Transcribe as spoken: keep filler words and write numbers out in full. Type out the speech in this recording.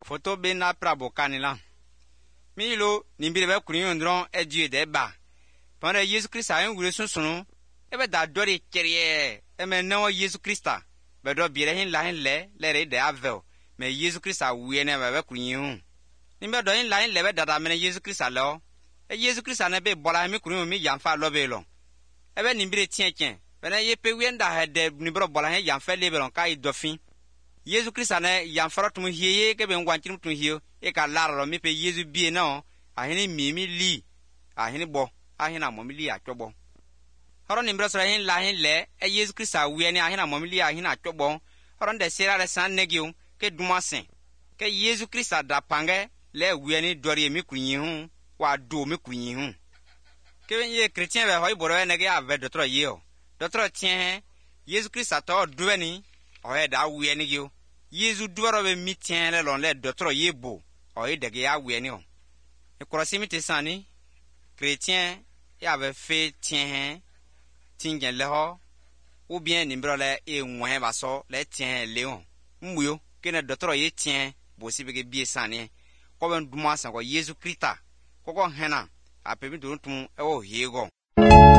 Photo be na prabo kanila. Milo nimbire be kuri yondron e Dieu de ba. Pendant Jésus Christ a un wure sunu e be da dori kerie e me no Jésus Christa. Be do bire hin la hin le le re de avel. Me Jésus Christ a wi ne be kuri yun. Nimbe do hin la hin le be dada me Jésus Christ a lo. E Jésus Christ a ne be bola mi kuri mi yanfa lo be lo. E be nimbire tien tien. Be na ye pe wi nda he de nimbro bola hin yanfa le be lon ka i dofin. Jésus Christ ane yanfara tumu hiye ke ben wanchirum tumu hiyo e ka laralo mi pe Jésus bie no ahini mimi li ahini bo ahina momili atwobo horo nimbra sura hin la hin le e Jésus Christ awie ni ahina momili ahina atwobo horo nde sera le san negium ke dumasen ke Jésus Christ da pange le wie ni dori mi kunyin hu wa do mi kunyin hu ke ben ye chrétien be hoy boro nege ave dotro yeo dotro tien Jésus Christ ato duweni oye da wie ni yo Yesu duwaro be mitien le lon le dotro yebo oye dege ya wie ni o e korosimi te sani chrétien ya be fe tien tingen le ho ou bien nimbro le e nwen ba so le tien leon mbuyo kene dotro ye tien bo si be bie sani ko ben duma san ko Yesu Krista ko ko hena a pe mi do tum e o hiego